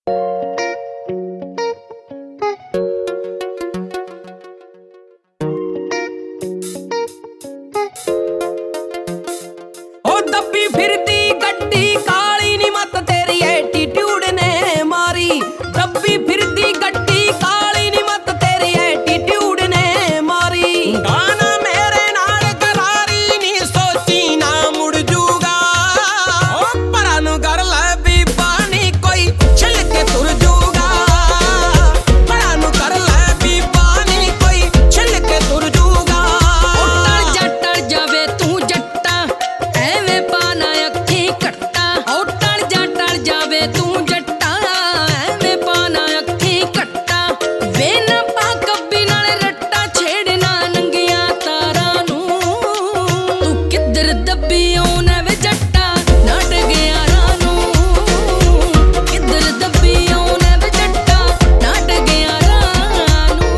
ਦੱਬੀ ਫਿਰਦੀ ਗੱਡੀ ਕਾਲੀ ਨੀ ਮੱਤ ਤੇਰੀ ਐਟੀਟਿਊਡ ਨੇ ਮਾਰੀ। ਦੱਬੀ ਫਿਰਦੀ ਗੱਡੀ ਕਾਲੀ ਨੀ ਮੱਤ ਤੇਰੀ ਐਟੀਟਿਊਡ ਨੇ ਮਾਰੀ। ਗਾਣਾ ਮੇਰੇ ਨਾਲ ਕਰਾਰੀ ਨੀ ਸੋਚੀ ਨਾ ਮੁੜ ਜੂਗਾ। ਓ ਪਰਾਂ ਨੂੰ ਕਰ ਲੈ ਬੀਬਾ ਨੀ ਕੋਈ ਛਿਲ ਕੇ ਤੁਰ ਜੂਗਾ। ਪਰਾਂ ਨੂੰ ਕਰ ਲੈ ਬੀਬਾ ਨੀ ਕੋਈ ਛਿਲ ਕੇ ਤੁਰ ਜੂਗਾ। ਟਲ ਜਾ ਟਲ ਜਾਵੇ ਤੂੰ ਜੱਟਾ ਐਵੇਂ ਪਾਣਾ ਅੱਖੀਂ ਘੱਟਾ। ਓ ਟਲ ਜਾ ਟਲ ਜਾਵੇ ਤੂੰ ਜੱਟਾ ਐਵੇਂ ਪਾਣਾ ਅੱਖੀਂ ਘੱਟਾ। ਵੇ ਨਾ ਪਾ ਕੱਬੀ ਨਾਲ ਰੱਟਾ ਛੇੜਨਾ ਨੰਗੀਆਂ ਤਾਰਾਂ ਨੂੰ। ਤੂੰ ਕਿੱਧਰ ਦੱਬੀ ਆਉਣਾ ਵੇ ਜੱਟਾ ਨੱਟ ਗਿਆਰਾਂ ਨੂੰ। ਕਿੱਧਰ ਦੱਬੀ ਆਉਣਾ ਵੇ ਜੱਟਾ ਨੱਟ ਗਿਆਰਾਂ ਨੂੰ।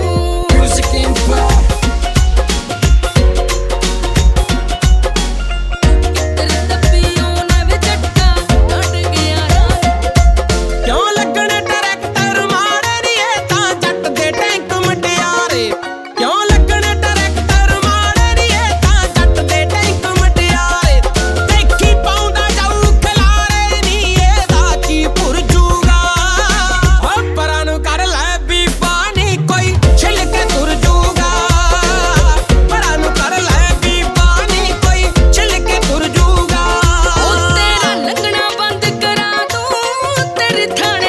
ਕਿਉਂ ਲੱਗਣੇ ਟਰੈਕਟਰ ਮਾੜੇ ਨੀ ਇਹ ਤਾਂ ਜੱਟ ਦੇ ਟੈਂਕ ਮਟਿਆਰੇ। ਕਿਉਂ ਲੱਗਣੇ ਟਰੈਕਟਰ ਮਾੜੇ ਨੀ ਇਹ ਤਾਂ ਜੱਟ ਦੇ ਟੈਂਕ ਮਟਿਆਰੇ। ਦੇਖੀ ਪਾਉਂਦਾ ਜਾਊ ਖਲਾਰੇ ਨੀ ਇਹਦਾ ਕੀ ਭੁਰ ਜੂਗਾ। ਓ ਪਰਾਂ ਨੂੰ ਕਰ ਲੈ ਬੀਬਾ ਨੀ ਕੋਈ ਛਿਲ ਕੇ ਤੁਰ ਜੂਗਾ। ਪਰਾਂ ਨੂੰ ਕਰ ਲੈ ਬੀਬਾ ਨੀ ਕੋਈ ਛਿਲ ਕੇ ਤੁਰ ਜੂਗਾ। ਓ ਤੇਰਾ ਲੰਘਣਾ ਬੰਦ ਕਰਾ ਦੂੰ ਤੇਰੇ ਥਾਣੇ